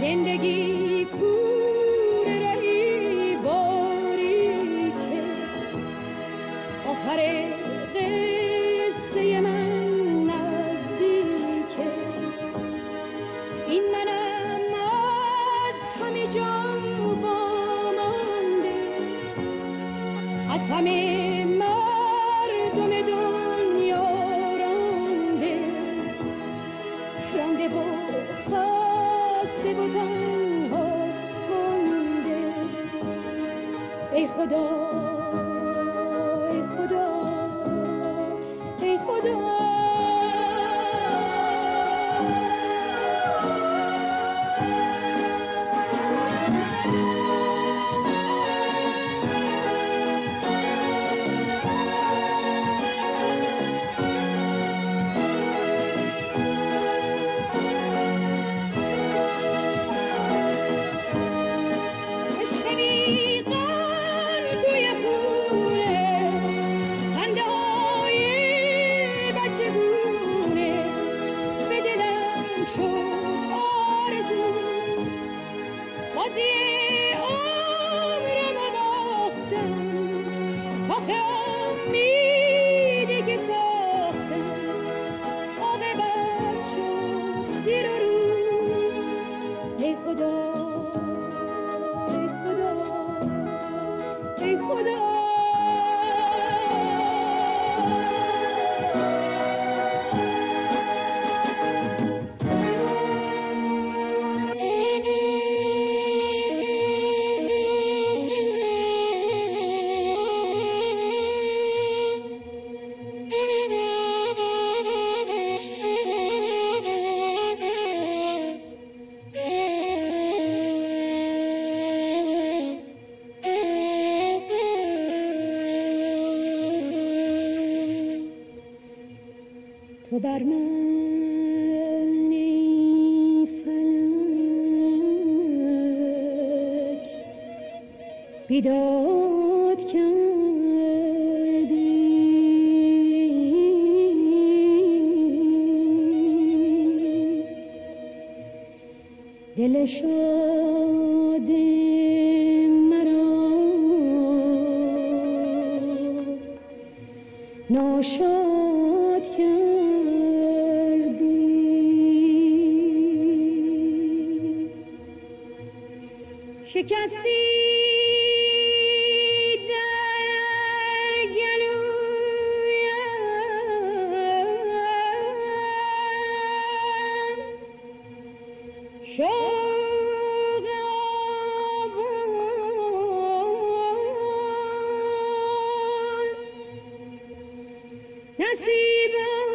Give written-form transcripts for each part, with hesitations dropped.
زندگی کوره رهی باریکه، آخر قصه من نزدیکه. این منم از همه جا وامانده، از همه مردم دنیا رانده، رانده و خسته و تنها مانده. ای خدا ای خدا ای خدا. تو بر من ای فلک بیداد کردی، دل شاد مرا ناشاد کردی. شکستی در گلویم، شوق آواز نصیبم،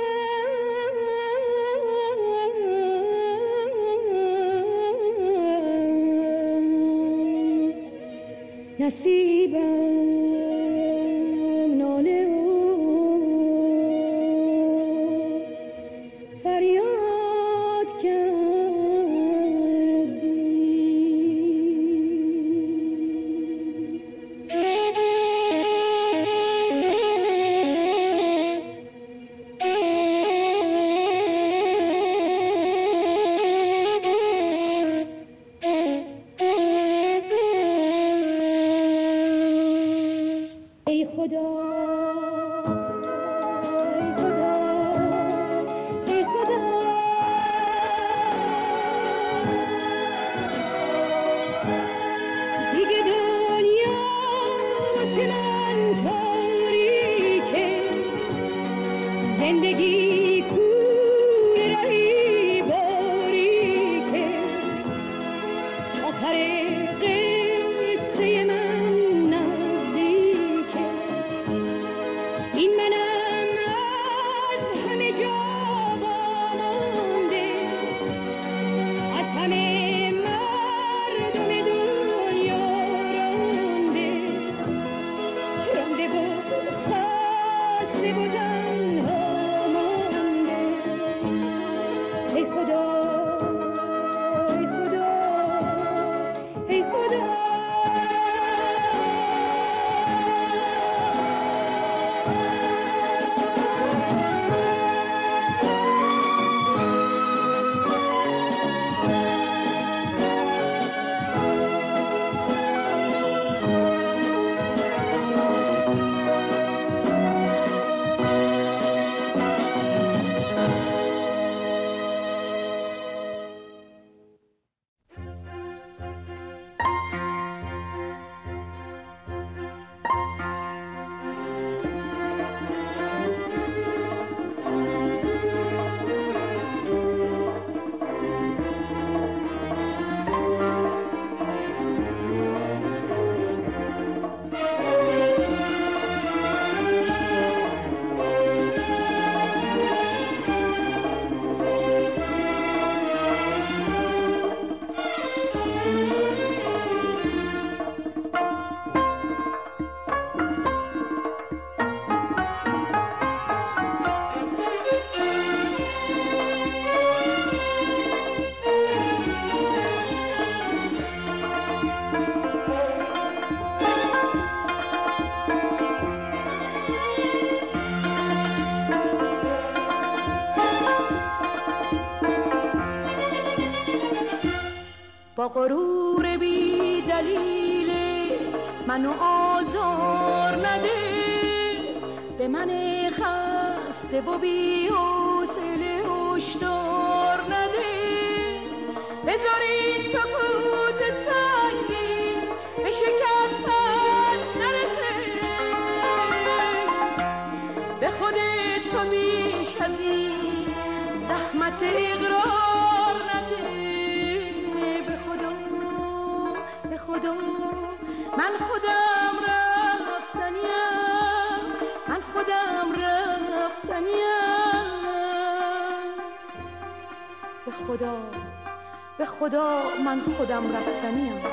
نصیبم ناله و فریاد کردی. ای خدا ای خدا ای خدا. دیگه دنیا واسه من تاریکه، زندگی کوره رهی باریکه، آخر قصه من نزدیکه. این منم از همه جا وامانده، از همه مردم دنیا رانده، رانده و خسته و تنها مانده. ای خدا ای خدا ای خدا. با غرور بی دلیلت منو آزار نده، به من خسته و بی حوصله هشدار نده. بذار این سکوت سنگین به شکستن نرسه، به خودت تو بیش از این زحمت اقرار نده. به خدا من خودم رفتنیم، من خودم رفتنیم. به خدا من خودم رفتنیم.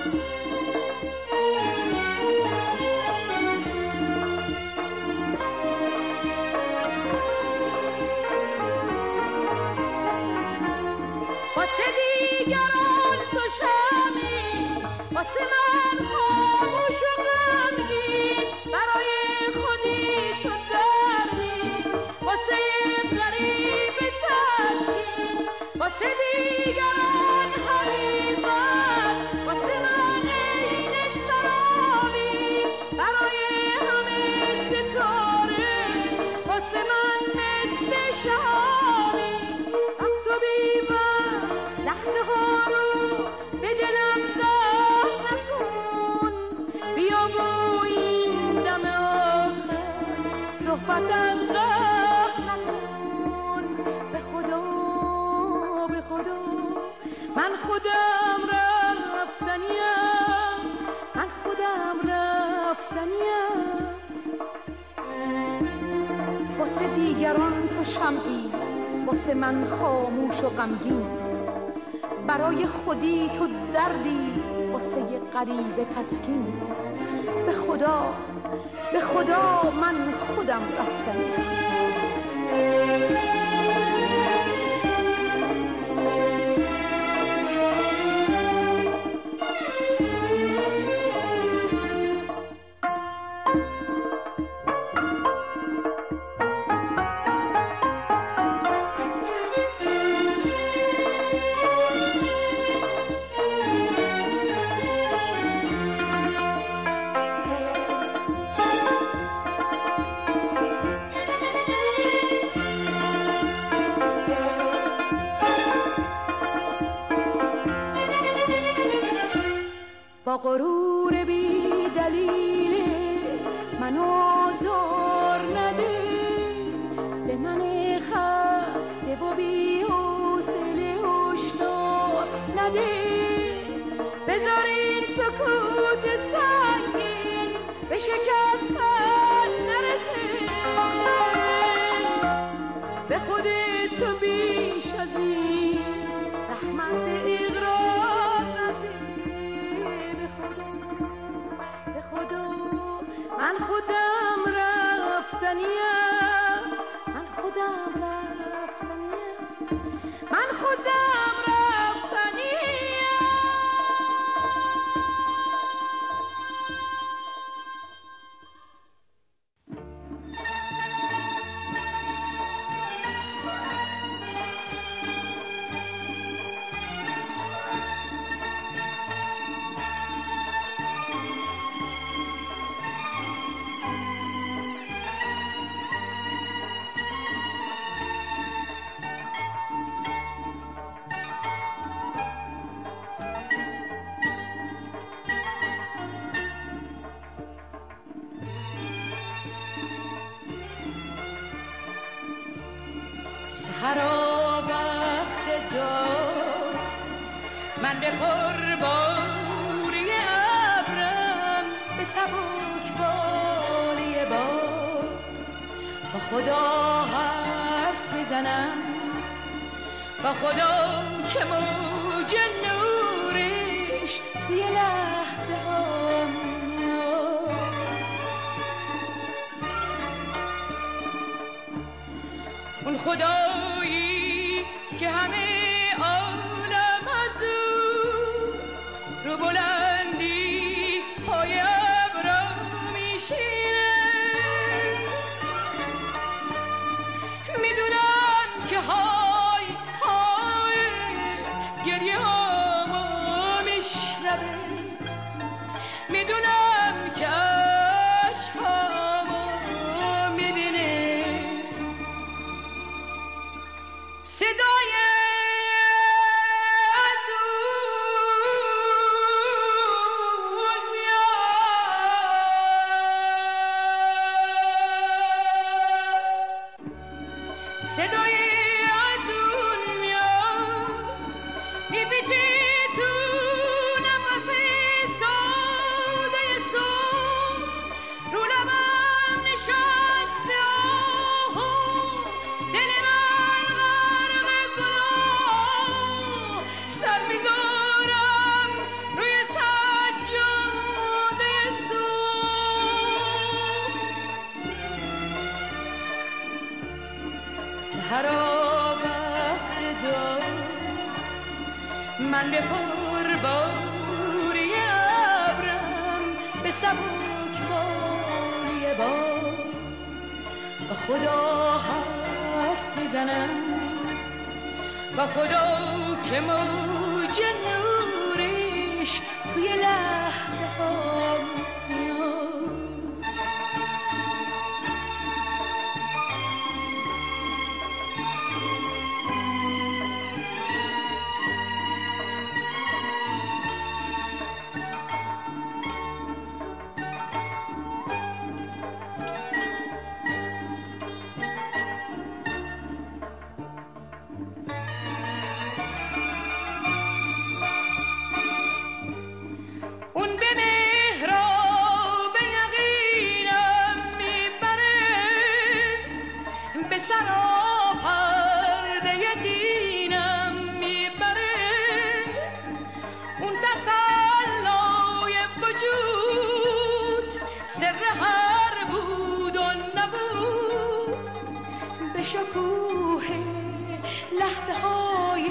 واسه دیگران تو شمی، واسه من خاموش و غمگین، برای خودی تو دردی، واسه غریب تسکین، واسه دیگران حقیقت، واسه من عین سرابی، برای همه ستاره، واسه من مثل شهابی. وقت و بی‌وقت لحظه ها رو به دلم زهر نکن، بیا با این دم آخر صحبت از قهر نکن. به خدا من خودم رفتنیم، من خودم رفتنیم. واسه دیگران تو شمعی، واسه من خاموش و غمگین، برای خودی تو دردی، واسه یه غریب تسکین. به خدا من خودم رفتنیم. با غرور بی دلیلت منو آزار نده، به من خسته و بی حوصله هشدار نده. بذار این سکوت سنگین به شکستن نرسه، به خودت تو بیش از این زحمت اقرار نده. به خدا من خودم رفتنیم، من خودم رفتنیم، من خودم رفتنیم. سحرا وقت دار من به پرباری ابرم، به سبک باری باد با خدا حرف میزنم، با خدا که موج نورش توی لحظه ها میاد. اون خدایی که همه عالم از اوست، رو بلندی پای ابرا میشینه. میدونم که های های گریه ها میپیچی تو نفس ساده صبح، رو لبم نشسته آه، دل من غرق گناه، سر میذارم روی سجاده صبح. سحرا وقت دار من به پرباری ابرم، به سبکباری باد با خدا حرف میزنم، با خدا که موج نورش توی لحظه ها میاد. اون به مهراب یقینم میبره، به سراپرده دینم میبره، اون تسلای وجود سر هر بود و نبود، به شکوه لحظه های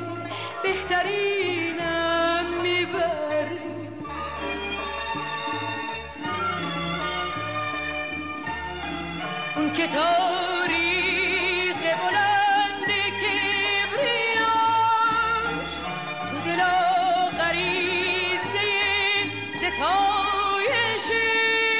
بهترینم میبره. اون که تاریخ بلند کبریاش تو دلا غریزه ستایشه،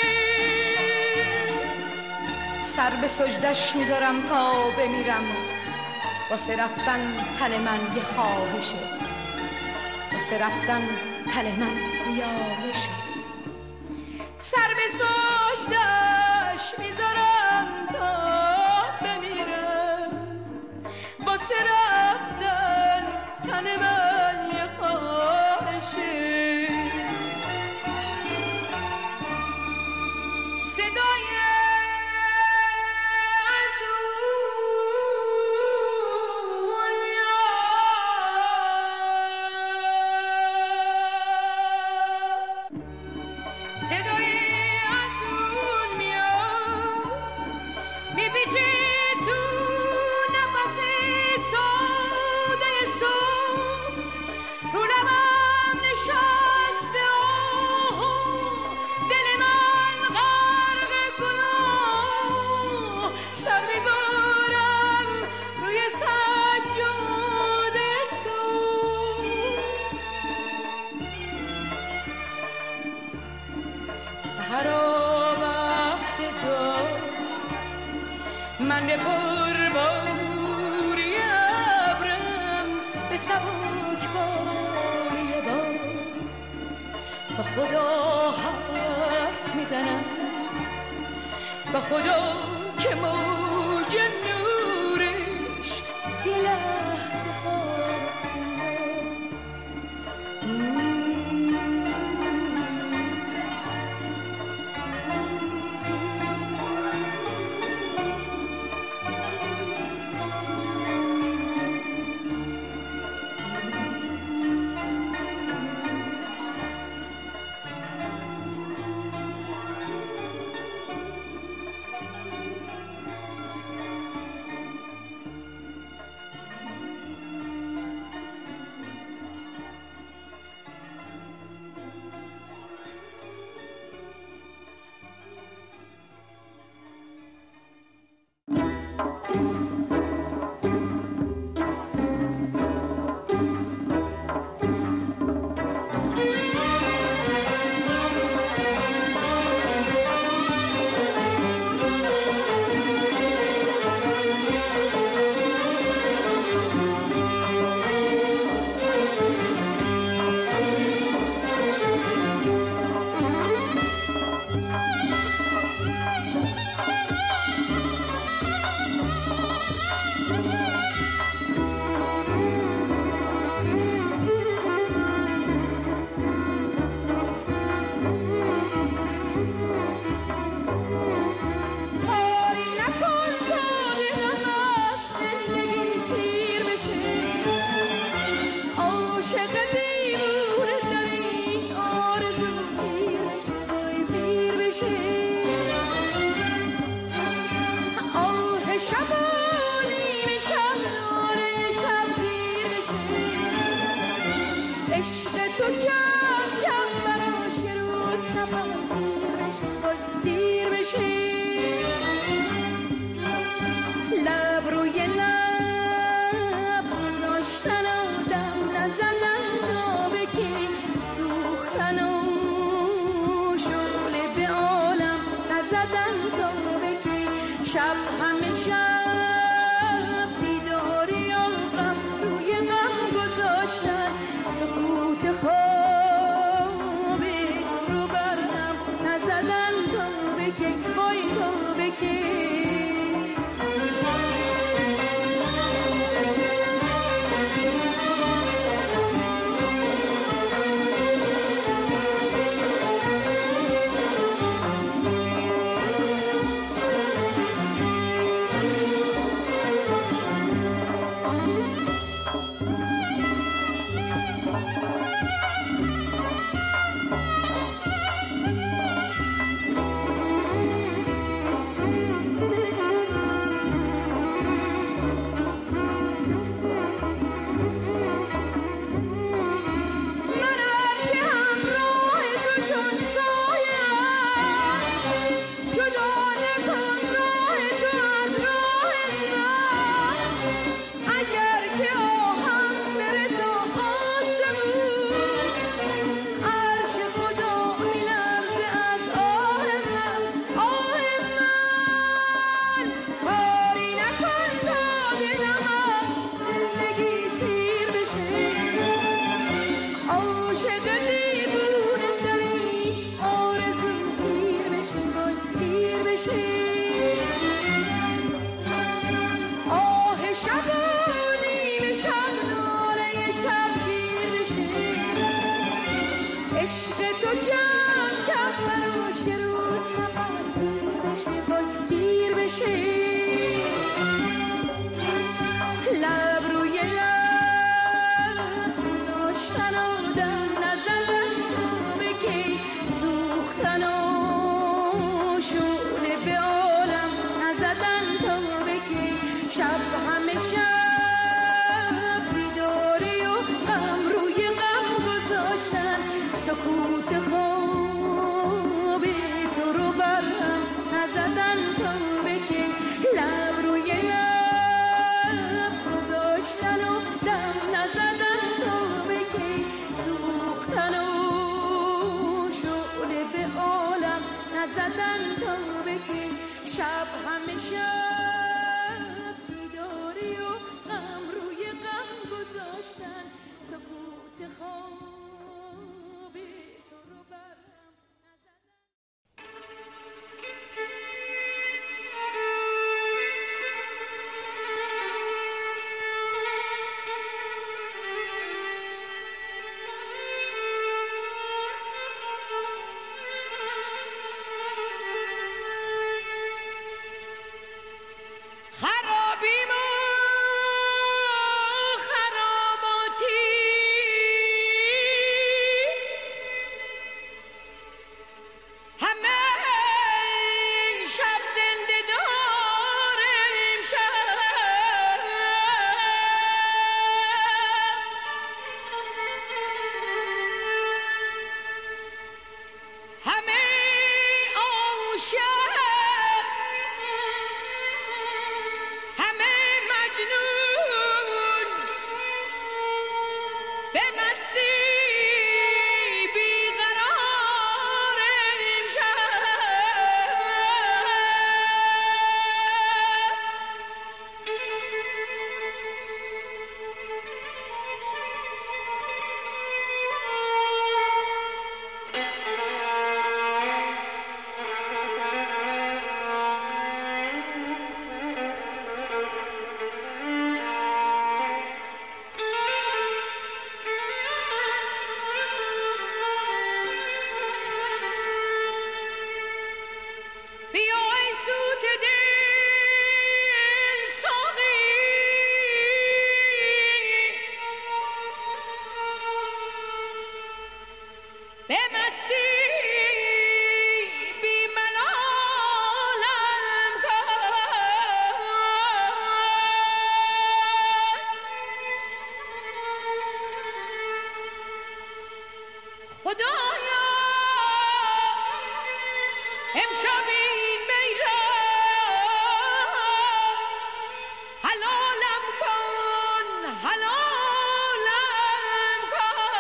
سر به سجدش میذارم تا بمیرم، واسه رفتن تن من یه خواهشه، واسه رفتن تن من یارشه، سر به سجدش میذارم تا بمیرم، واسه رفتن تن من یه خواهشه. صدای من به پرباری ابرم، به سبکباری باد با خدا حرف میزنم، با خدا که موج نورش یه لحظه ها عشق تو کم کم براش یه روز نفس گیر بشه وای دیر بشه لب روی لب گذاشتن و دم نزدن تا به کی سوختن و شعله به عالم نزدن تا به کی شب همه شب بیداری و غم روی غم گذاشتن سکوت خواب تو رو برهم نزدن تا به کی لب روی لب گذاشتن و دم نزدن تا به کی سوختن و شعله به عالم نزدن تا به کی شب همه شب بیداری و غم روی غم گذاشتن سکوت خواب تو رو برهم نزدن خرابیم و خراباتی همه شب زنده داریم شب همه عاشق همه مجنون به مستی بیقراریم شب بیا ای سوت دل ساقی به مستی بی ملالم کن خدایا امشب این می را حلالم کن حلالم کن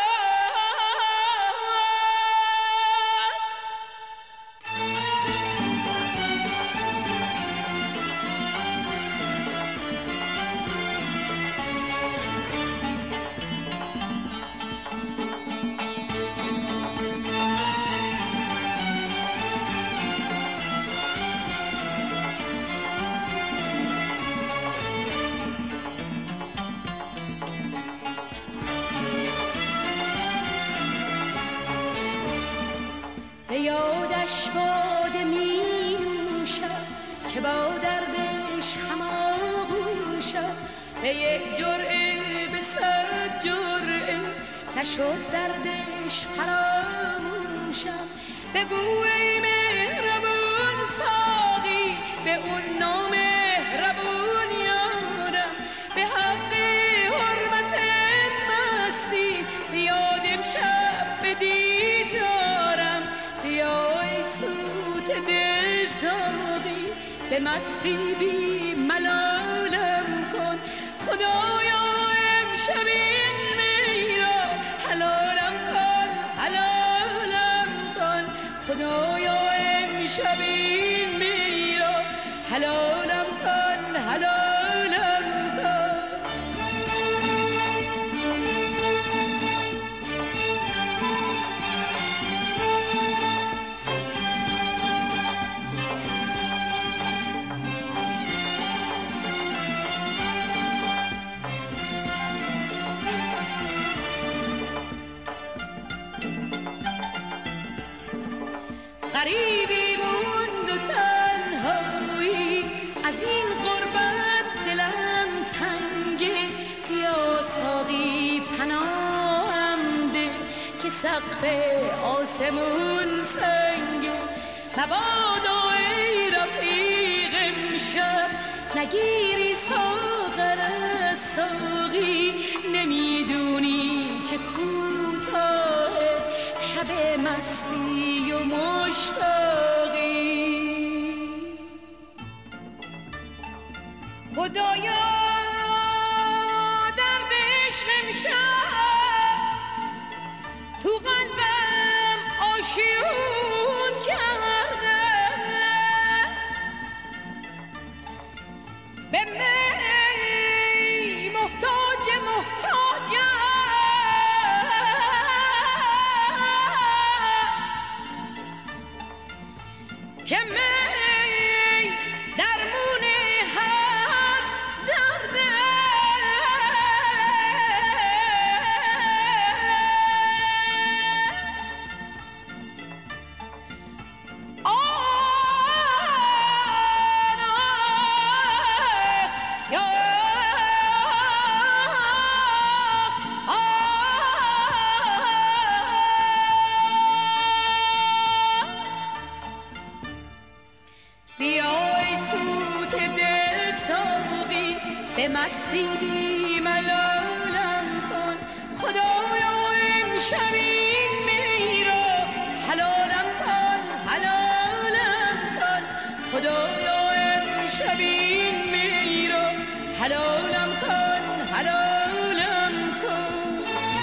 به یادش باده می نوشم که با دردش هماغوشم به یک جرعه به 100 جرعه نشد دردش فراموشم بگو ای مهربون ساقی به اون نامهربون یارم به حق حرمت مستی بیاد امشب به دیدارم بیا ای سوت دل ساقی به مستی بی ملالم کن خدایا امشب این می را حلالم کن حلالم کن خدایا امشب این می را حلالم کن حلالم کن غریبی موند و تنهایی، از این غربت دلم تنگه. بیا ساقی پناهم ده که سقف آسمون سنگه. مبادا ای رفیق امشب نگیری ساغر از ساقی، نمیدونی چه کوتاه شب مستی و مشتاقی. خدایا در عشق امشب تو قلبم آشیون کرده، به می محتاجم که می درمون هر درده. به مستی بی ملالم کن، خدایا امشب این می را حلالم کن، حلالم کن. خدایا امشب این می را حلالم کن، حلالم کن.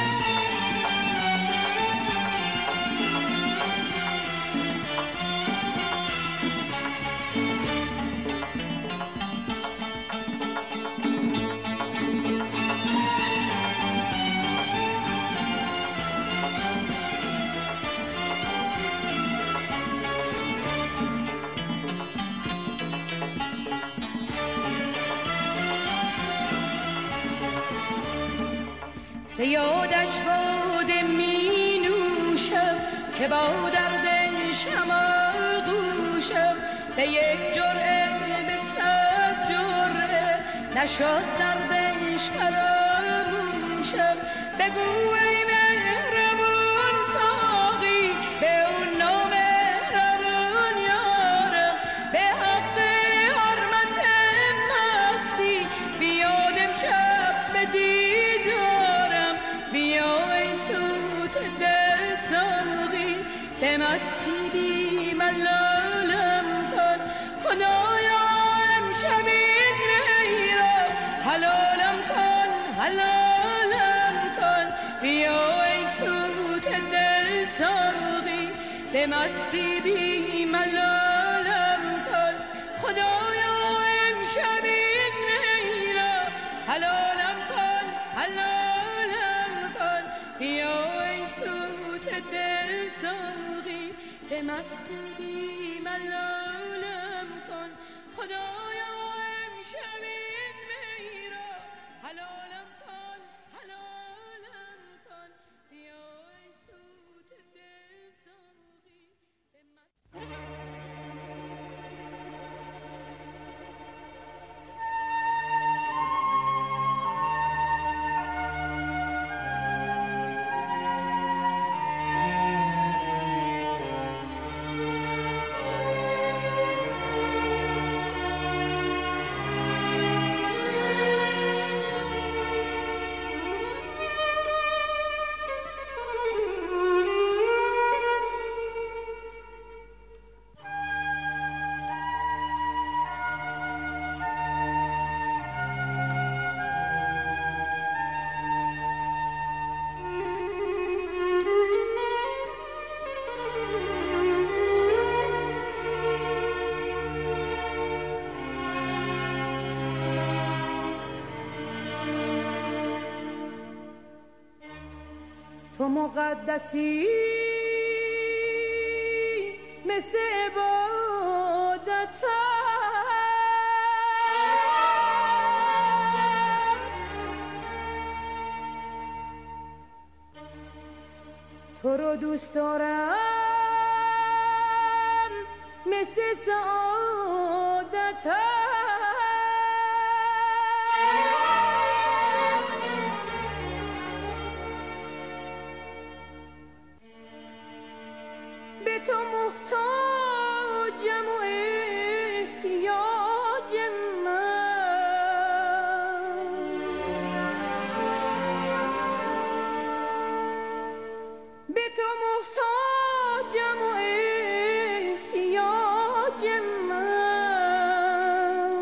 به یادش باده می نوشم که با دردشم آغوشم. به یک جرعه به 100 جرعه نشد دردش فراموشم. بگو ای مهربون ساقی به اون نامهربون یارم، به حق حرمت مستی بیاد امشب به دیدارم. بیا ای سوت دل ساقی به مستی بی ملالم کن، خدایا امشب این می را حلالم کن، حلالم کن. بیا ای سوت دل ساقی به مستی بی ملالم کن، خدایا امشب این می را حلالم کن، حلالم کن. بیا ای سوت دل ساقی به مستی بی ملالم کن، خدایا امشب این می را حلالم کن، حلالم کن. بیا ای سوت دل ساقی به تو مقدسی مثل عبادتم، تو رو دوست دارم مثل سعادت به تو محتاجم و احتیاج من به تو محتاجم و احتیاج من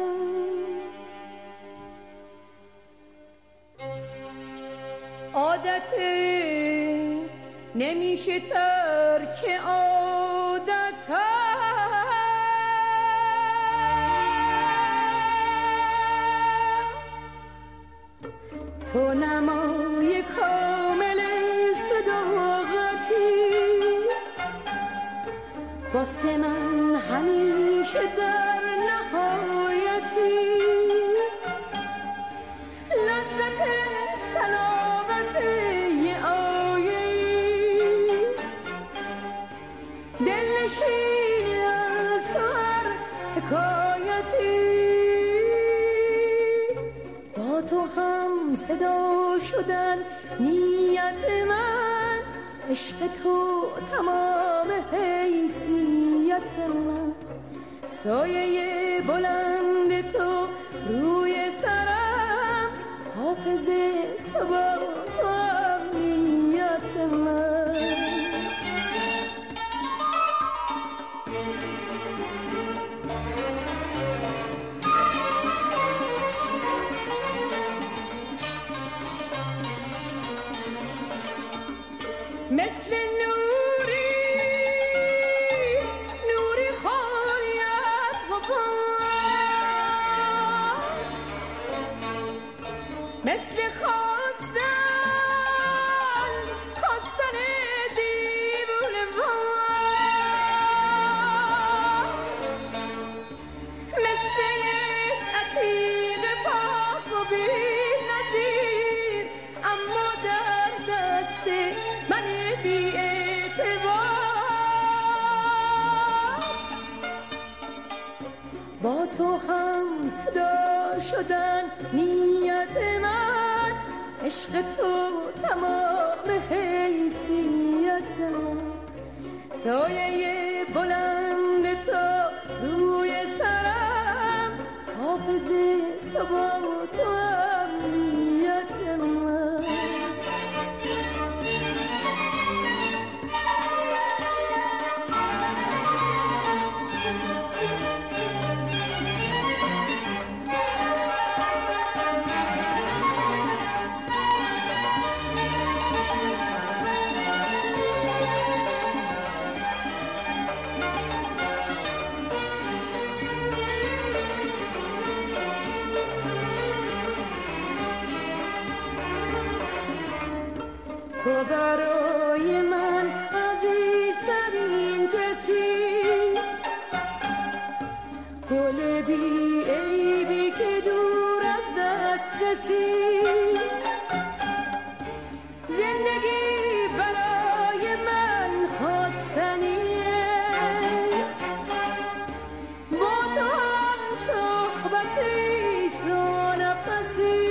عادت نمیشه ترک عادت تو نمای کامل صداقتی واسه من همیشه در نهایتی لذت تلاوت یه دلنشینی از تو هر حکایتی با تو هم صدا شدن نیت من عشق تو تمام حیثیت من سایه بلند تو روی سرم حافظ ثبات و امنیت من مثل نوری خالی از غبار مثل خواستن دیوونه وار مثل یک عتیق پاک و بی نظیر اما در دست من بی اعتبار با تو هم صدا شدن نیت من عشق تو تمام حیثیت من سایه بلند تو روی سرم حافظ ثبات و امنیت من تو برای من عزیزترین کسی گل بی عیبی که دور از دست رسید زندگی برای من خواستنیه با تو هم صحبتی سونفسی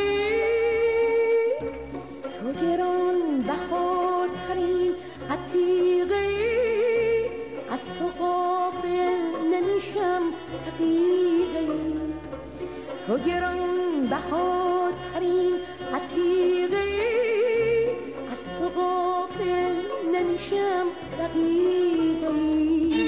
تو گران بهاترین عتیقی از تو غافل نمیشم دقیقی تو گران بهاترین عتیقی از تو غافل نمیشم دقیقی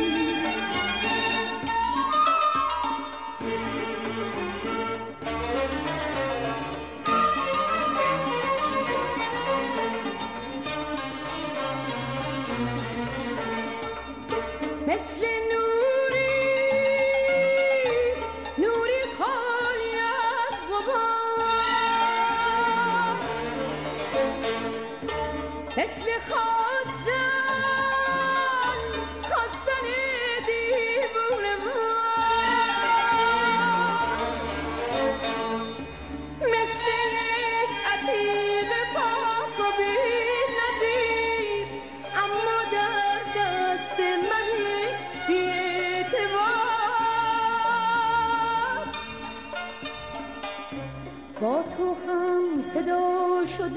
مثل نوری خالی از غبار مثل خواستن دیوونه وار مثل یک عتیق پاک و بی نظیر اما در دست من بی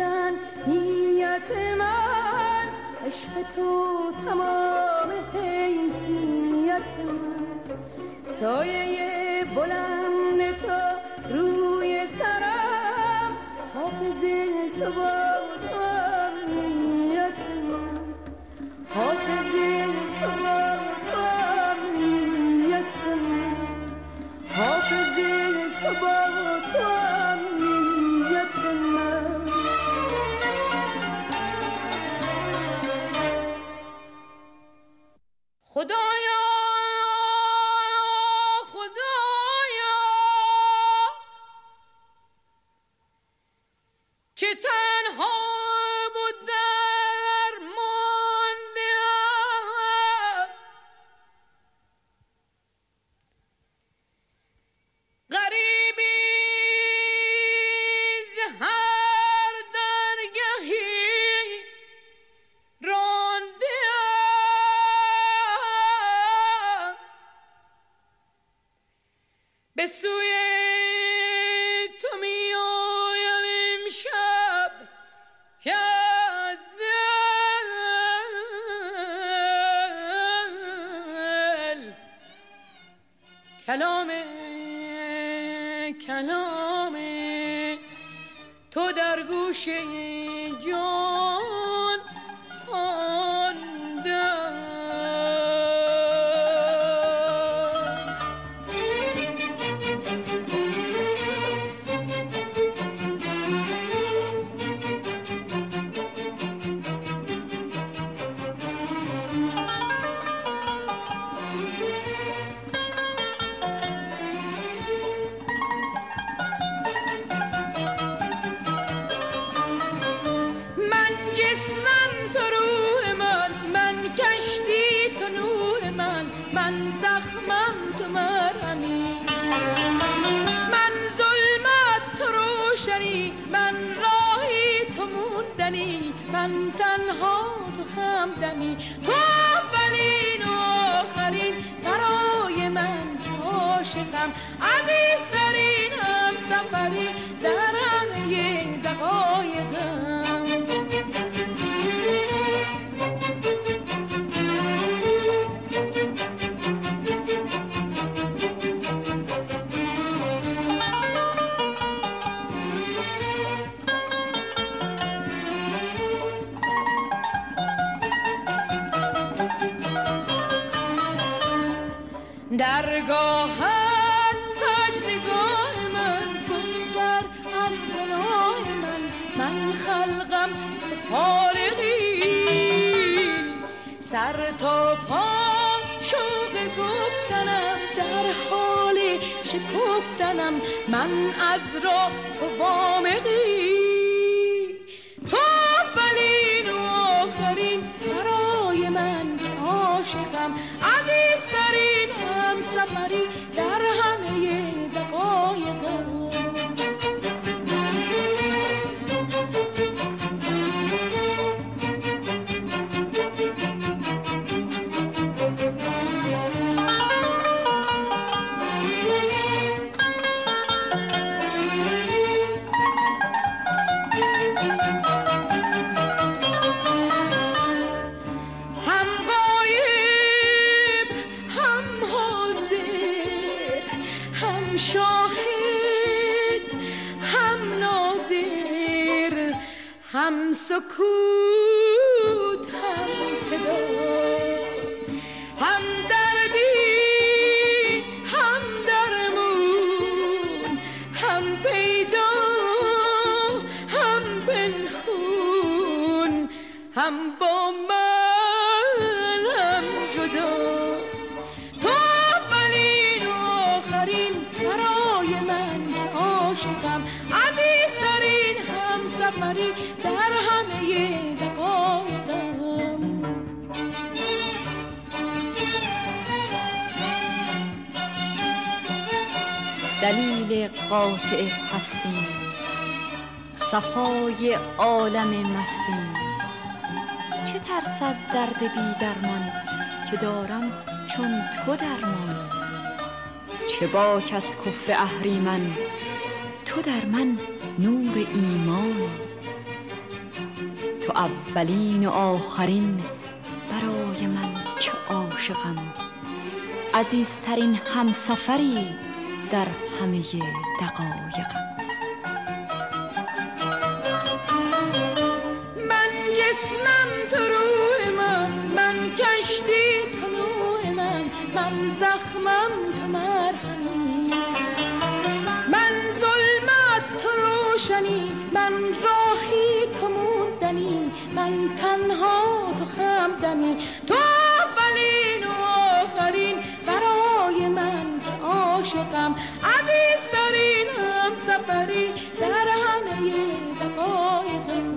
بودن نیت من، عشق تو تمام حیثیت من. سایه بلند تو روی سرم، حافظ صبح تو امنیت من، حافظ صبح تو امنیت من، حافظ صبح تو امنیت من. خدایا چه تنها بود درماندم، غریبی ز هر درگهی راندم، به سوی تو می آیم امشب که از دل کلام تو در گوش جان خواندم. من زخمم تو مرهمی، من ظلمت تو روشنی، من راهی تو موندنی، من تنها تو همدمی، تو اولین و آخرین برای من عاشقم، عزیزترین همسفری در همه دقایقم. درگاهت سجدگاه من، بگذر از گناه من خلقم تو خالقی، سر تا پا شوق گفتنم، در حال شکفتنم، من از راه تو وامقی، تو اولین و آخرین برای من عاشقم، عزیزترین همسفری در همه دقایقم. شاهد هم ناظر، هم سکوت هم صدا، هم دربین هم درمون، هم پیدا هم پنهون، هم با من هم جدا، تو اولین و آخرین برای من عاشقم، عزیزترین همسفری در همه دقایقم. دلیل قاطع هستیم، صفای عالم مستیم، چه ترس از درد بی درمان که دارم چون تو درمانی، چه باک از کفر اهریمن تو در من نور ایمانی، تو اولین و آخرین برای من که عاشقم، عزیزترین همسفری در همه دقایقم. من جسمم تو روح من کشتی تو نوح من زخمم تو مرهمی، من ظلمت تو روشنی، من راهی تو موندنی، من تنها تو همدمی، تو اولین و آخرین برای من که عاشقم، عزیزترین همسفری در همه دقایقم.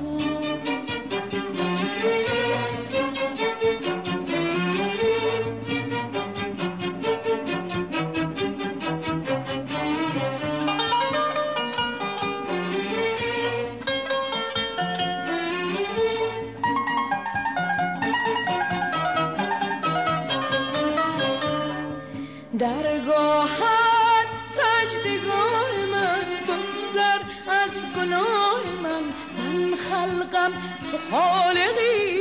درگاهت سجدگاه من، بگذر از گناه من خلقم تو خالقی،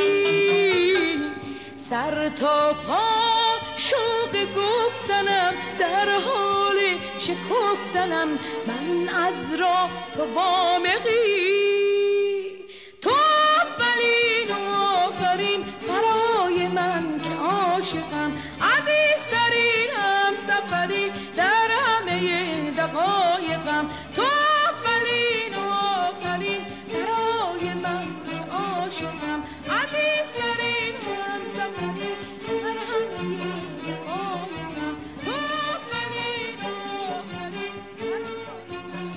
سر تا پا شوق گفتنم، در حال شکفتنم، من از راه تو وامقی، تو اولین و آخرین برای من که عاشقم، عزیزترین همسفری در همه دقایقم، تو اولین و آخرین برای من که عاشقم، عزیزترین همسفری در همه دقایقم، تو اولین و آخرین برای من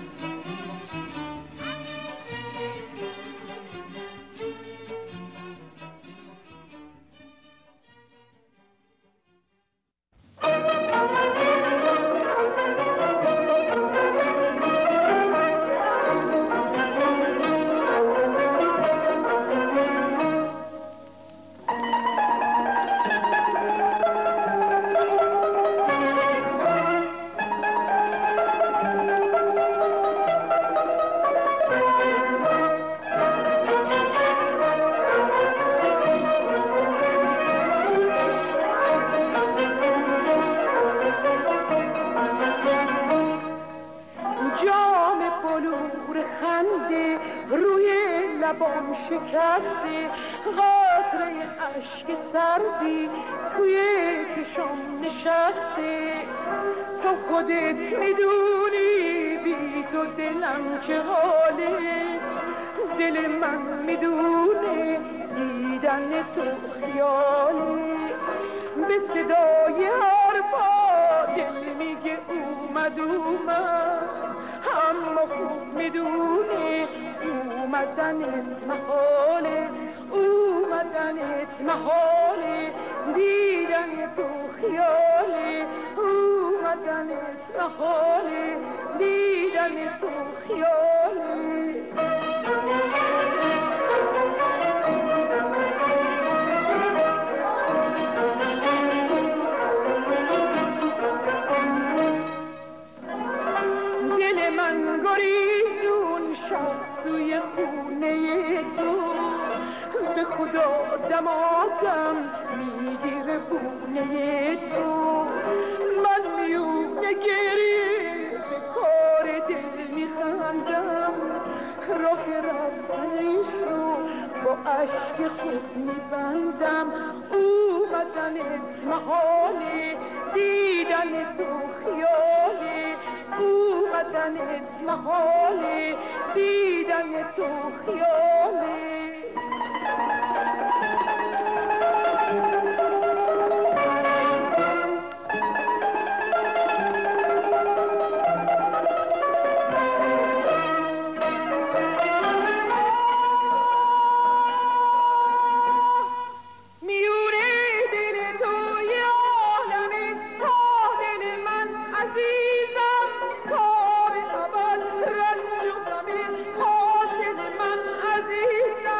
لبام شکسته، قطره اشک سردی توی چشم نشسته، تو خودت میدونی بی تو دلم چه حاله، دل من میدونه دیدن تو خیاله، به صدای حرفا دل میگه اومد اما خوب میدونه اومدنت محاله، اومدنت محاله، دیدن تو خیاله، اومدنت محاله، دیدن تو خیاله. دل من گریزون شب سوی خونه تو، به خدا دماغم میگیره بونه تو، من میونه گریه به کار دل میخندم، راه رفتنشو با عشق خود میبندم، اومدنت محاله، دیدن تو خیاله، اومدنت محاله، دیدن تو خیاله. عزیزم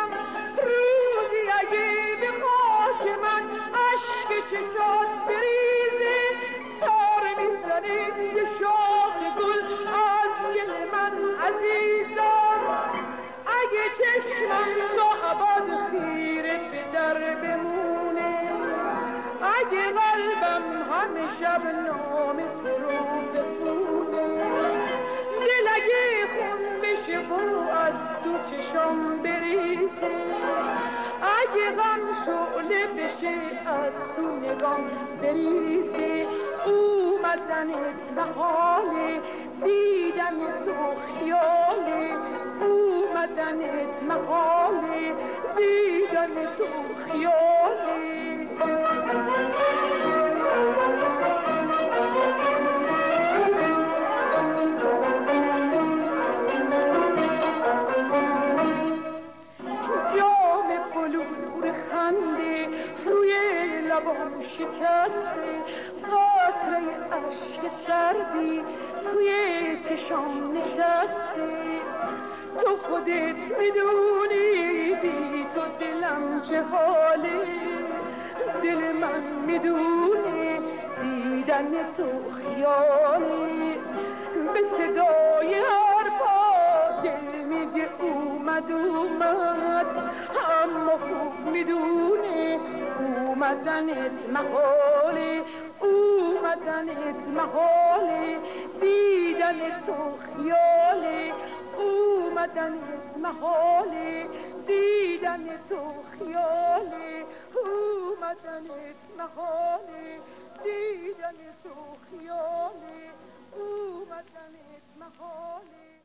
اگه قلبم همه شب نام تو رو بخونه، دل اگه خون بشه و از تو چشم بریزه، اگه غم شعله بشه از تو نگام بریزه، اومدنت محاله، دیدن تو خیاله، اومدنت محاله، دیدن تو خیاله. جام بلور خنده روی لبام شکسته، قطره اشک سردی روی چشام نشسته، تو خودت میدونی بی تو دلم چه حاله، دل من میدونه دیدن تو خیاله، به صدای حرفا دل میگه اومد اومد، اما خوب میدونه اومدنت محاله، اومدنت محاله، دیدن تو خیاله، اومدنت محاله، دیدن تو خیاله، اومدنت محاله، دیدن تو خیاله، اومدنت محاله.